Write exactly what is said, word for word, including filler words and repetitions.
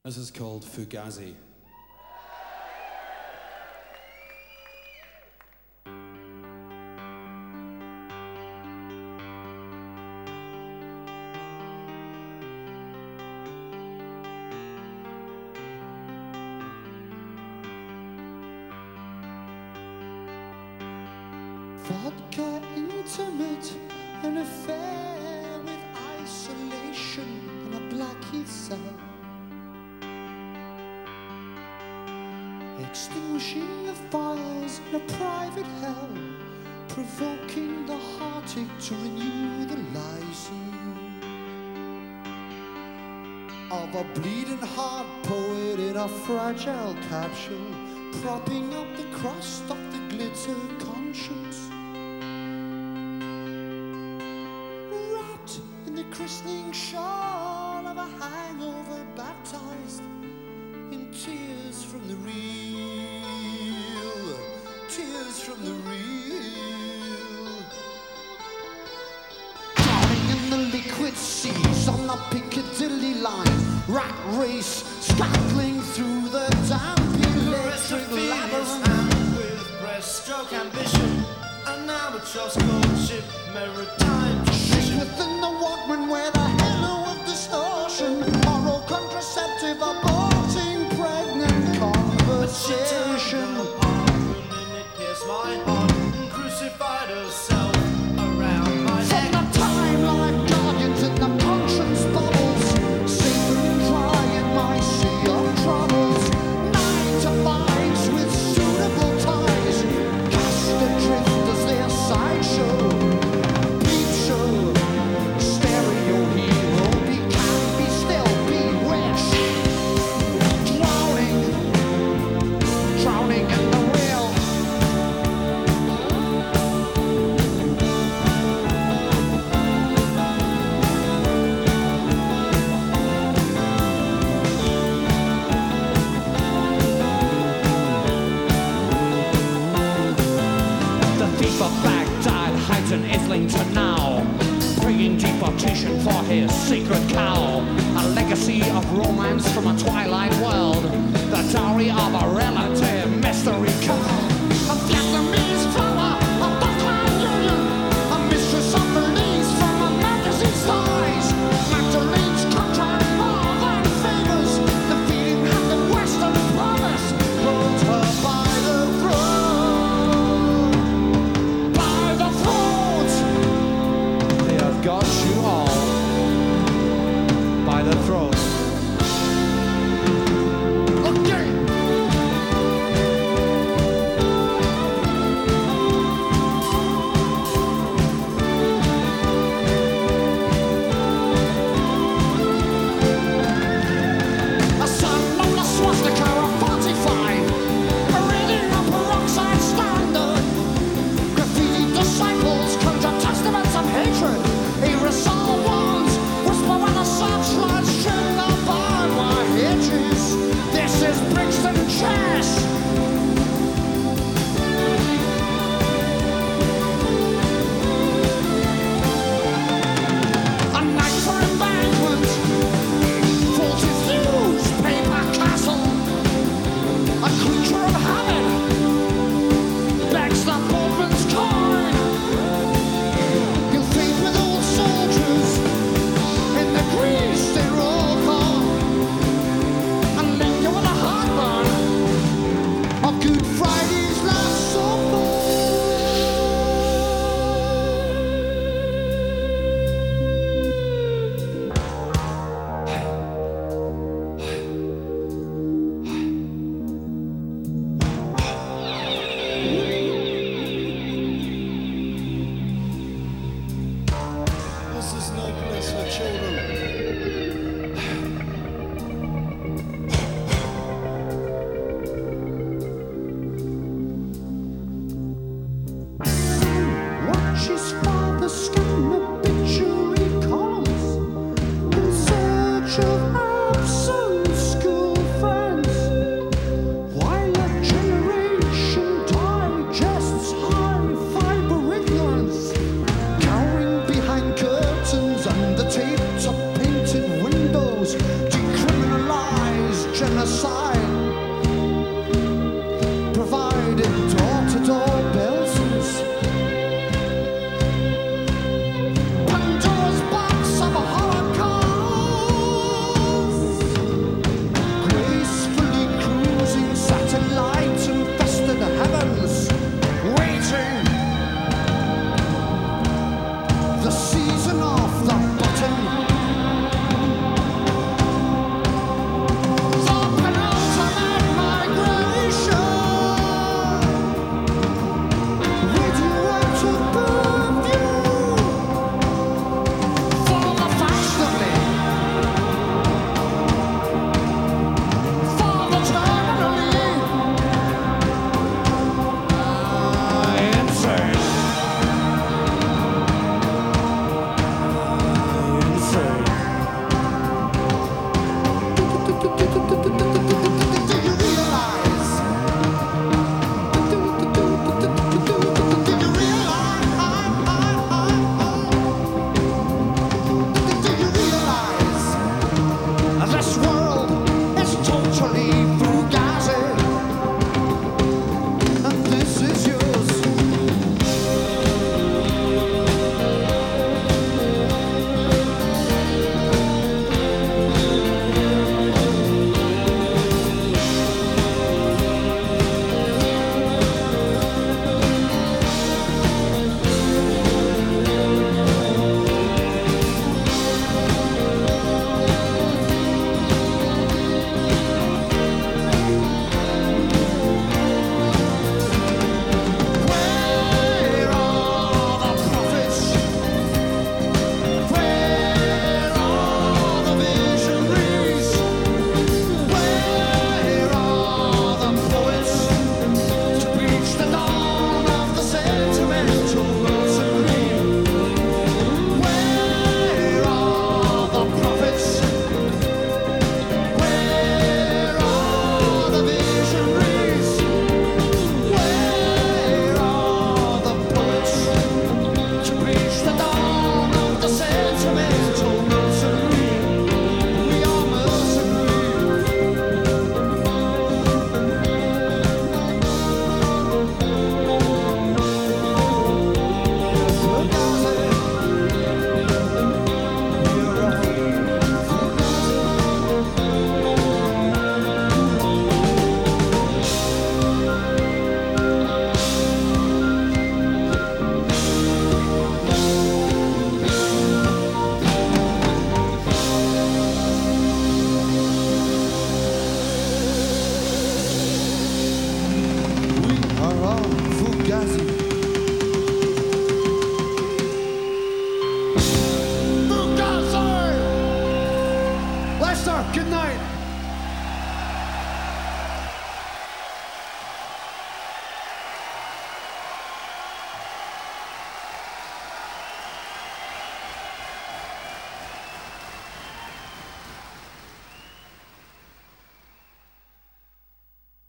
This is called Fugazi. Vodka intimate, an affair with isolation in a Blackheath cell. Extinguishing the fires in a private hell, provoking the heartache to renew the license of a bleeding heart poet in a fragile capsule, propping up the crust of the glitter conscience. Wrapped in the christening shawl of a hangover, baptized in tears from the real, tears from the real. Drowning in the liquid seas on the Piccadilly line, rat race scuttling through the damp electric labyrinth. With breaststroke ambition, an albatross courtship, maritime She's within the Walkman where the halo of distortion, oral contraceptive, aborting pregnant conversation. and it pierced my heart and crucified herself around my From neck. the time life guardians in the conscience bubbles, safely dry in my sea of troubles. Nine to fives with suitable ties, cast adrift as their sideshow. Peep show, stereo hero, be kind, be still, be wish. Drowning, drowning in the real. The thief of Baghdad hides in Islington now, bringing deportation for his secret cow. A legacy of romance from a twilight world, the dowry of a relative mystery car. A Vietnamese flower, a Buckland Union, a mistress of Belize from a magazine size. Magdalene's contract more than favors, the feeding hand of Western promise. Hold her by the throat, by the throat. They have got you all by the throat. Again. genocide.